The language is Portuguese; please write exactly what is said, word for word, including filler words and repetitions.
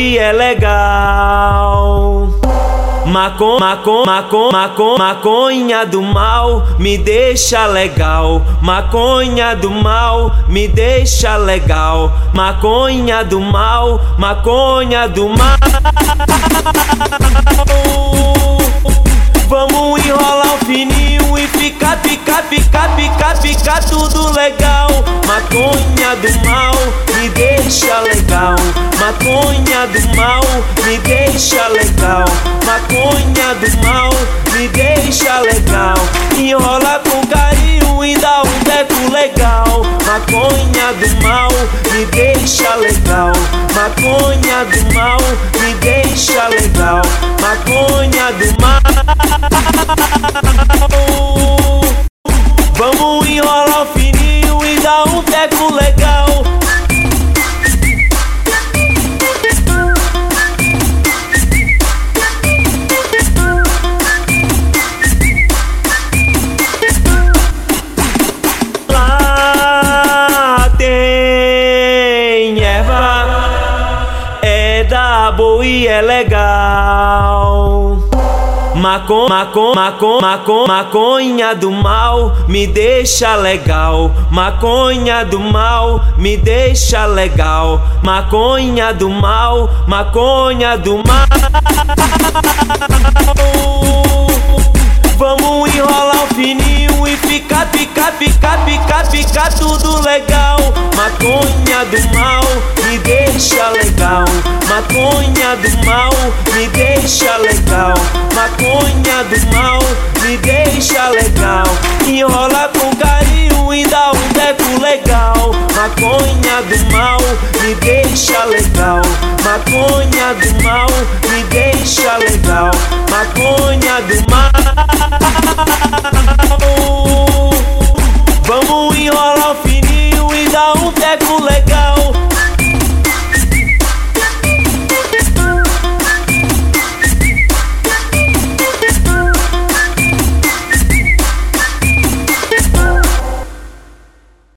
boi é legal. Macon, macon, macon, macon, maconha do mal me deixa legal. Maconha do mal me deixa legal. Maconha do mal, maconha do mal. Vamos enrolar o fininho e ficar, ficar, ficar, ficar, ficar tudo legal. Maconha do mal me deixa legal. Maconha do mal me deixa legal. Maconha do mal me deixa legal. Enrola com carinho e dá um teco legal. Maconha do mal me deixa legal. Maconha do mal me deixa legal. Maconha do mal. Vamos enrolar o fininho e dar um teco legal. Lá tem erva, é da boa e é legal. Macon, macon, macon, macon, maconha do mal me deixa legal. Maconha do mal me deixa legal. Maconha do mal, maconha do mal. Vamos enrolar o fininho e ficar, ficar, ficar, ficar, ficar tudo legal. Maconha do mal me deixa legal. Maconha do mal me deixa legal. Maconha do mal me deixa legal. Enrola com carinho e dá um teco legal. Maconha do mal me deixa legal. Maconha do mal me deixa legal. Maconha do mal.